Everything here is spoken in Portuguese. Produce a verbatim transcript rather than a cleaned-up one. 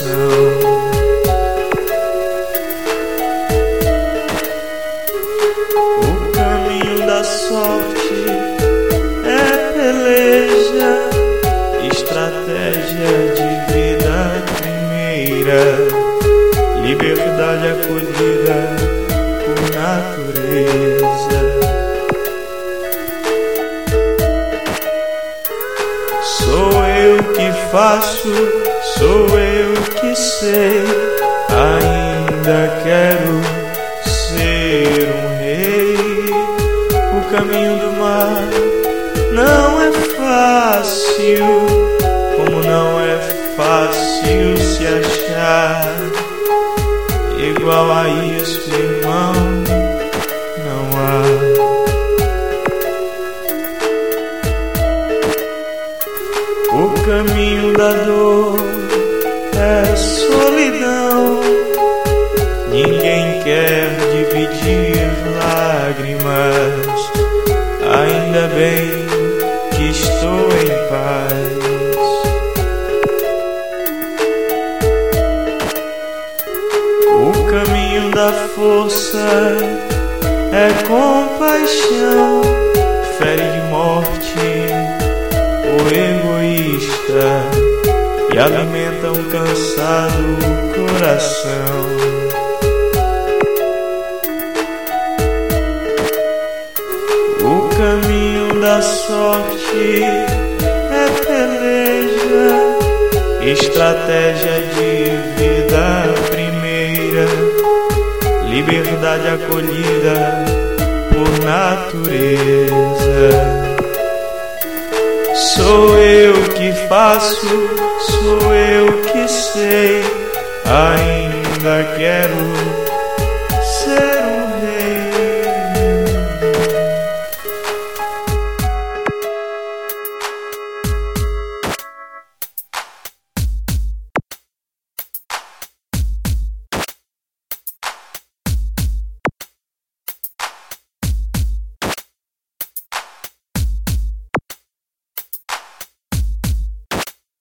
O caminho da sorte é peleja, estratégia de vida primeira, liberdade acolhida por natureza. Sou eu que faço, sou eu que sei, ainda quero ser um rei. O caminho do mar não é fácil, como não é fácil se achar. Igual a isso, irmão, não há. O caminho da dor é solidão, ninguém quer dividir lágrimas. Ainda bem que estou em paz. O caminho da força é compaixão, fere de morte o egoísta e alimenta um cansado coração. O caminho da sorte é peleja, estratégia de vida primeira, liberdade acolhida por natureza. Sou eu que faço, sou eu que sei, ainda quero